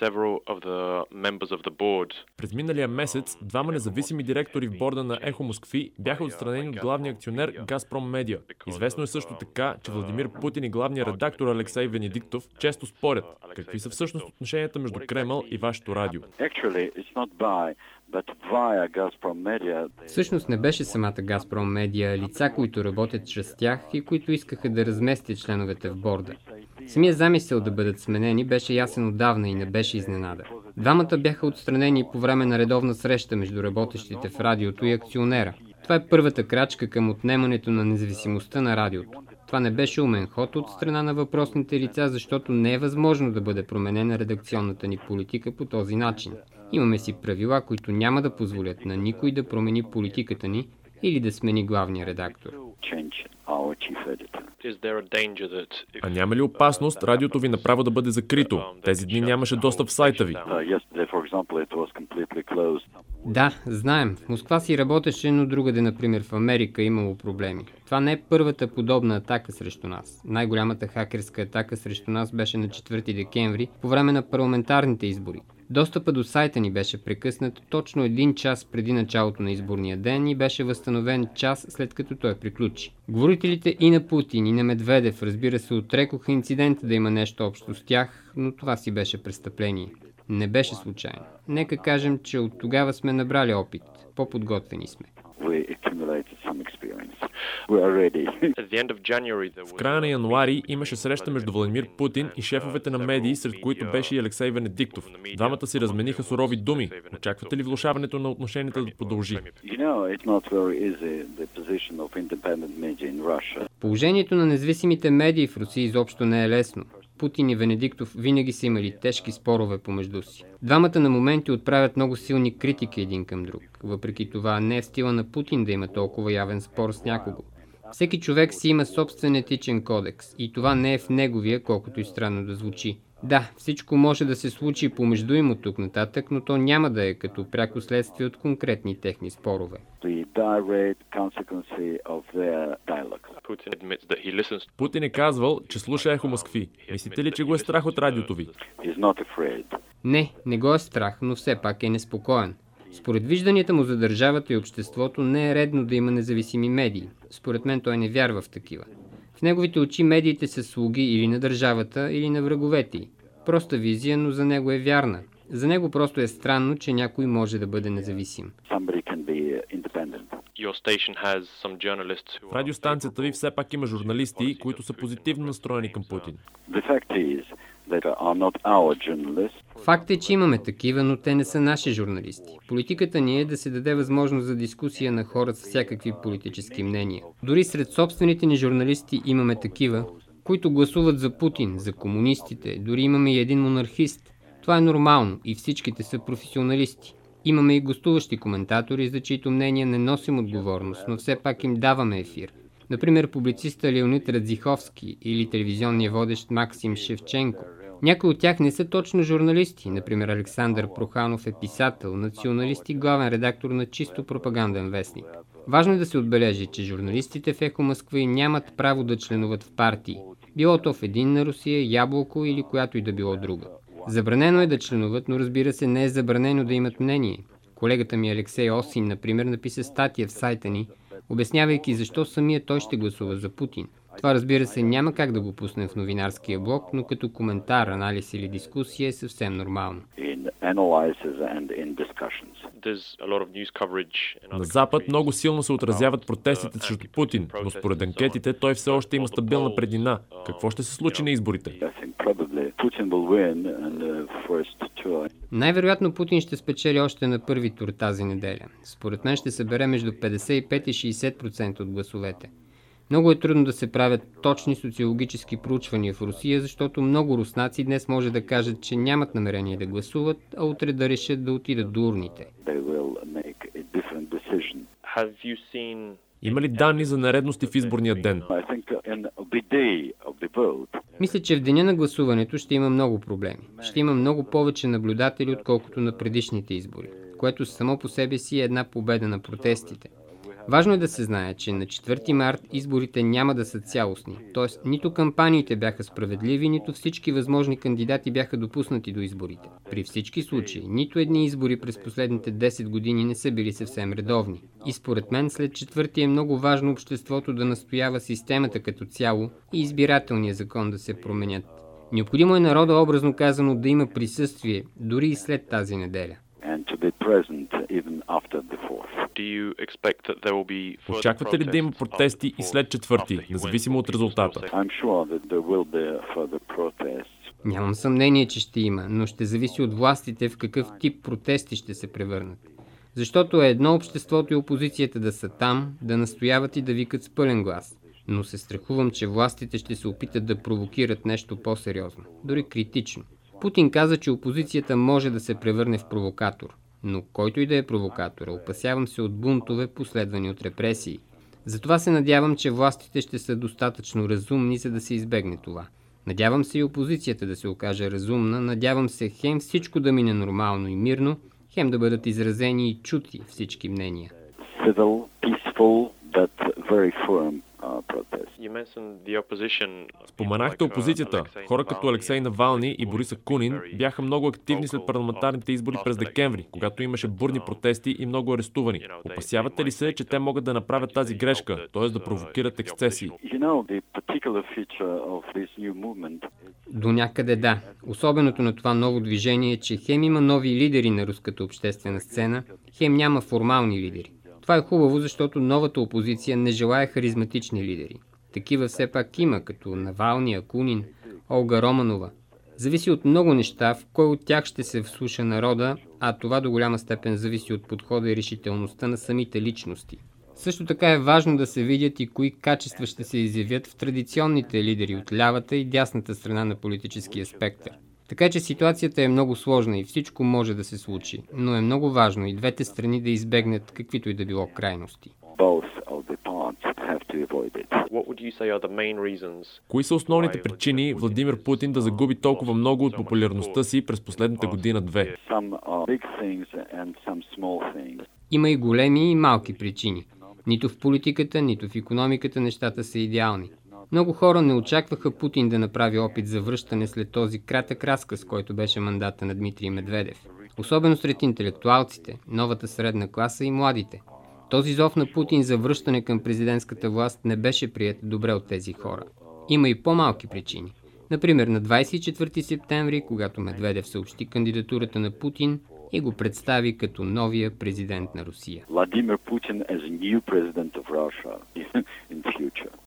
През миналия месец двама независими директори в борда на Ехо Москви бяха отстранени от главния акционер Газпром Медиа. Известно е също така, че Владимир Путин и главният редактор Алексей Венедиктов често спорят. Какви са всъщност отношенията между Кремъл и вашето радио? Всъщност не беше самата Газпром Медиа, лица, които работят чрез тях и които искаха да разместят членовете в борда. Самия замисъл да бъдат сменени беше ясен отдавна и не беше изненада. Двамата бяха отстранени по време на редовна среща между работещите в радиото и акционера. Това е първата крачка към отнемането на независимостта на радиото. Това не беше умен ход от страна на въпросните лица, защото не е възможно да бъде променена редакционната ни политика по този начин. Имаме си правила, които няма да позволят на никой да промени политиката ни или да смени главния редактор. А няма ли опасност радиото ви направо да бъде закрито? Тези дни нямаше достъп в сайта ви. Да, знаем. В Москва си работеше, но другаде, например в Америка, имало проблеми. Това не е първата подобна атака срещу нас. Най-голямата хакерска атака срещу нас беше на 4 декември, по време на парламентарните избори. Достъпа до сайта ни беше прекъснат точно 1 час преди началото на изборния ден и беше възстановен час след като той приключи. Говорителите и на Путин, и на Медведев, разбира се, отрекоха инцидента да има нещо общо с тях, но това си беше престъпление. Не беше случайно. Нека кажем, че от тогава сме набрали опит. По-подготвени сме. В края на януари имаше среща между Владимир Путин и шефовете на медии, сред които беше и Алексей Венедиктов. Двамата си размениха сурови думи. Очаквате ли влошаването на отношенията да продължи? Положението на независимите медии в Русия изобщо не е лесно. Путин и Венедиктов винаги са имали тежки спорове помежду си. Двамата на моменти отправят много силни критики един към друг. Въпреки това не е в стила на Путин да има толкова явен спор с някого. Всеки човек си има собствен етичен кодекс и това не е в неговия, колкото и странно да звучи. Да, всичко може да се случи помежду им от тук нататък, но то няма да е като пряко следствие от конкретни техни спорове. Путин е казвал, че слуша Ехо Москви. Мислите ли, че го е страх от радиото ви? Не го е страх, но все пак е неспокоен. Според вижданията му за държавата и обществото не е редно да има независими медии. Според мен той не вярва в такива. В неговите очи медиите са слуги или на държавата, или на враговете й. Проста визия, но за него е вярна. За него просто е странно, че някой може да бъде независим. В радиостанцията ви все пак има журналисти, които са позитивно настроени към Путин. Факт е, че имаме такива, но те не са наши журналисти. Политиката ни е да се даде възможност за дискусия на хора с всякакви политически мнения. Дори сред собствените ни журналисти имаме такива, които гласуват за Путин, за комунистите, дори имаме и един монархист. Това е нормално и всичките са професионалисти. Имаме и гостуващи коментатори, за чието мнения не носим отговорност, но все пак им даваме ефир. Например, публициста Леонид Радзиховски или телевизионния водещ Максим Шевченко. Някои от тях не са точно журналисти. Например, Александър Проханов е писател, националист и главен редактор на чисто пропаганден вестник. Важно е да се отбележи, че журналистите в Ехо Москви нямат право да членуват в партии. Било то в Единна Русия, Ябълко или която и да било друга. Забранено е да членуват, но разбира се не е забранено да имат мнение. Колегата ми Алексей Осин, например, написа статия в сайта ни, обяснявайки защо самия той ще гласува за Путин. Това, разбира се, няма как да го пуснем в новинарския блог, но като коментар, анализ или дискусия е съвсем нормално. На Запад много силно се отразяват протестите срещу Путин, но според анкетите той все още има стабилна преднина. Какво ще се случи на изборите? Най-вероятно Путин ще спечели още на първи тур тази неделя. Според мен ще събере между 55 и 60% от гласовете. Много е трудно да се правят точни социологически проучвания в Русия, защото много руснаци днес може да кажат, че нямат намерение да гласуват, а утре да решат да отидат до урните. Има ли данни за нередности в изборния ден? Мисля, че в деня на гласуването ще има много проблеми. Ще има много повече наблюдатели, отколкото на предишните избори, което само по себе си е една победа на протестите. Важно е да се знае, че на 4 март изборите няма да са цялостни. Тоест, нито кампаниите бяха справедливи, нито всички възможни кандидати бяха допуснати до изборите. При всички случаи, нито едни избори през последните 10 години не са били съвсем редовни. И според мен след 4 е много важно обществото да настоява системата като цяло и избирателния закон да се променят. Необходимо е народа, образно казано, да има присъствие, дори и след тази неделя. Очаквате ли да има протести и след 4, независимо от резултата? Нямам съмнение, че ще има, но ще зависи от властите в какъв тип протести ще се превърнат. Защото е едно обществото и опозицията да са там, да настояват и да викат с пълен глас. Но се страхувам, че властите ще се опитат да провокират нещо по-сериозно, дори критично. Путин каза, че опозицията може да се превърне в провокатор. Но който и да е провокатор, опасявам се от бунтове, последвани от репресии. Затова се надявам, че властите ще са достатъчно разумни, за да се избегне това. Надявам се и опозицията да се окаже разумна, надявам се хем всичко да мине нормално и мирно, хем да бъдат изразени и чути всички мнения. Споменахте опозицията. Хора като Алексей Навални и Борис Акунин бяха много активни след парламентарните избори през декември, когато имаше бурни протести и много арестувани. Опасявате ли се, че те могат да направят тази грешка, т.е. да провокират ексцесии? До някъде да. Особеното на това ново движение е, че хем има нови лидери на руската обществена сцена, хем няма формални лидери. Това е хубаво, защото новата опозиция не желае харизматични лидери. Такива все пак има, като Навални, Акунин, Олга Романова. Зависи от много неща, в кой от тях ще се вслуша народа, а това до голяма степен зависи от подхода и решителността на самите личности. Също така е важно да се видят и кои качества ще се изявят в традиционните лидери от лявата и дясната страна на политическия спектър. Така че ситуацията е много сложна и всичко може да се случи, но е много важно и двете страни да избегнат каквито и да било крайности. Кои са основните причини Владимир Путин да загуби толкова много от популярността си през последната година-две? Има и големи и малки причини. Нито в политиката, нито в икономиката нещата са идеални. Много хора не очакваха Путин да направи опит за връщане след този кратък разказ, който беше мандата на Дмитрий Медведев. Особено сред интелектуалците, новата средна класа и младите. Този зов на Путин за връщане към президентската власт не беше приет добре от тези хора. Има и по-малки причини. Например, на 24 септември, когато Медведев съобщи кандидатурата на Путин и го представи като новия президент на Русия.